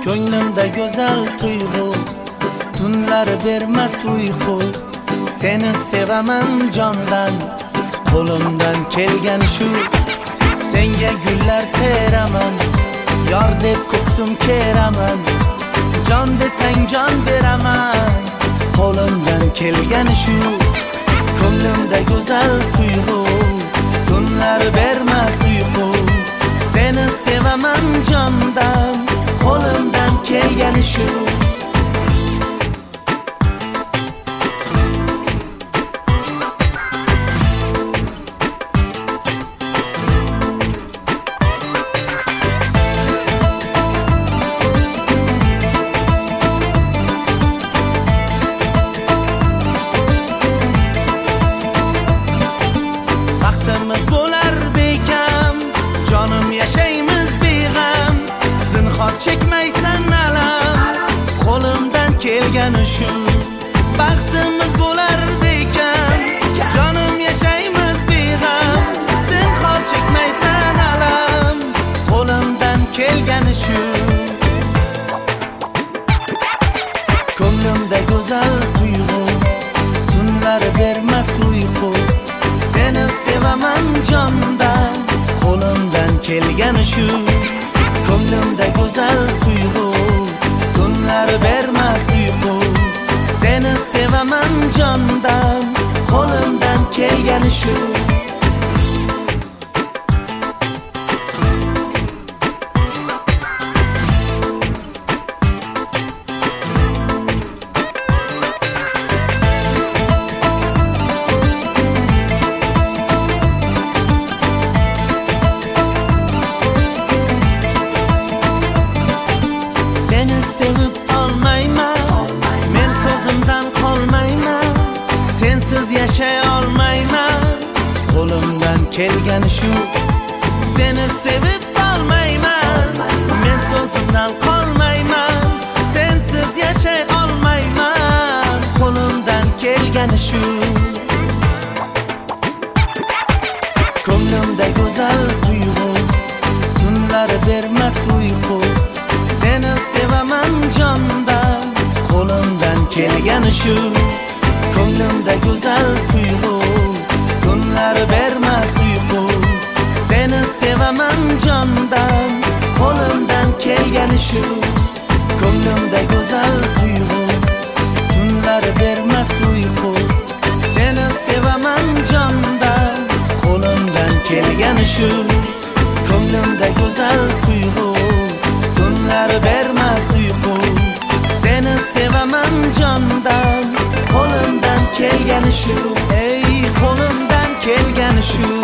Ko'nglimda go'zal tuyg'u, tunlar bermas uyqu. Seni sevaman jondan, qo'limdan kelgan shu. Senga gullar teraman, yor deb ko'ksum keraman. Jon desang jon beraman, qo'limdan kelgan shu. Ko'nglimda go'zal tuyg'u, tunlar bermas uyqu. Seni sevaman jondan, qo'limdan kelgan shu. Vaqtimiz bo'lar bekam, jonim yashaymiz beg'am. Zinhor chekmaysan alam, qo'limdan kelgani shu. Baxtimiz bo'lar bekam, jonim yashaymiz beg'am. Zinhor chekmaysan alam, qo'limdan kelgani shu. Ko'nglimda go'zal tuyg'u, tunlar bermas uyqu. Seni sevaman jondan, qo'limdan kelgani shu. Ko'nglimda go'zal tuyg'u, tunlar bermas uyqu. Seni sevaman jondan, qo'limdan kelgani shu. Seni sevib olmayman, men so'zimdan qolmayman. Sensiz yashay olmayman, qo'limdan kelgani shu. Seni sevib olmayman, men so'zimdan qolmayman. Sensiz yashay olmayman, qo'limdan kelgani shu. Ko'nglimda go'zal tuyg'u, tunlar bermas uyqu. Seni sevaman jondan, qo'limdan kelgani shu. Ko'nglimda go'zal tuyg'u, tunlar bermas uyqu. Seni sevaman jondan, qo'limdan kelgani shu. Ko'nglimda go'zal tuyg'u, tunlar bermas uyqu. Seni sevaman jondan, qo'limdan kelgani shu. Ko'nglimda go'zal tuyg'u, tunlar bermas uyqu. Seni sevaman jondan, qo'limdan kelgani shu. Ey qo'limdan kelgani shu.